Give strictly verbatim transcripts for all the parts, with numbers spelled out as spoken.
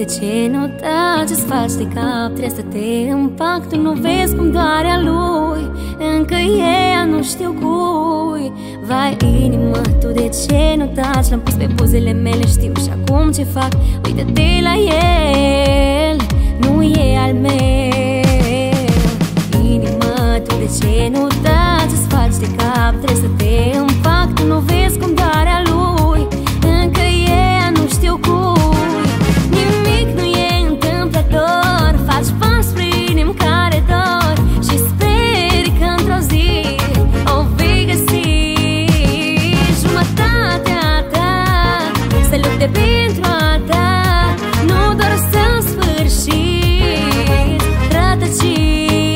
de ce nu taci, îți faci de cap, trebuie să te împac. Tu nu vezi cum doare a lui, încă e ea, nu știu cui. Vai inimă, tu de ce nu taci, l-am pus pe buzele mele, știu și acum ce fac. Uită-te la el, nu e al meu. Inimă, tu de ce nu taci, îți faci de cap, trebuie să te împac. Tu nu vezi cum doare a lui, încă e ea, nu știu cui. Nimic nu e întâmplător, faci pas spre inimi care dor și speri că într-o zi o vei găsi. Jumătatea ta se lupte pentru a ta, nu doar să-mi sfârșit rătăciți.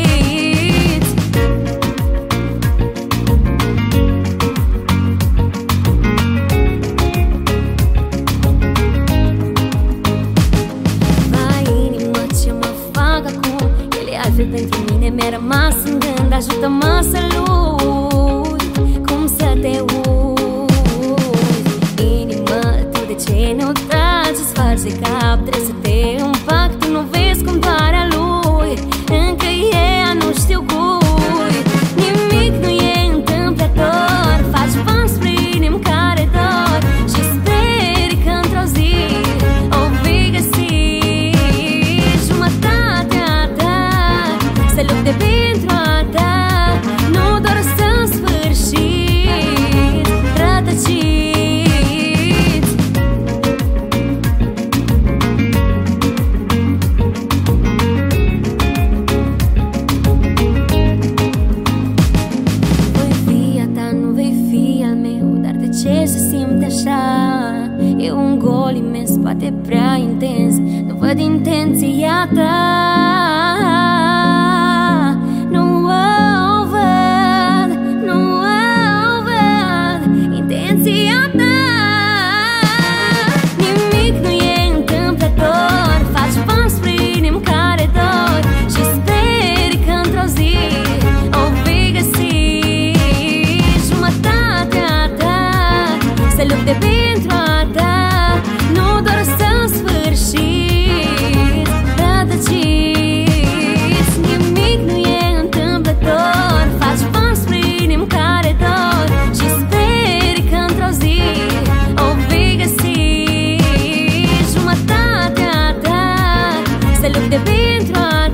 Pentru mine mi-a rămas în gând, ajută-mă să-l uit, cum să te uiți. Inimă, tu de ce nu taci, îți faci de cap, trebuie să te împac. Tu nu vezi cum doare a lui, încă e ea, nu știu cui. Nimic nu e întâmplător, faci pas spre inimi care dor și speri că într-o zi o vei găsi. Jumătatea se lupte pentru a ta, nu doar să-mi sfârșit rătăciți. Voi fi a ta, nu vei fi al meu, dar de ce se simte așa? E un gol imens, poate prea intens, nu văd intenția ta. Se lupte pentru a ta, nu doar să-mi sfârșit rătăciți. Nimic nu e întâmplător, faci pas spre inimi care dor și speri că într-o zi o vei găsi. Jumătatea ta se lupte pentru a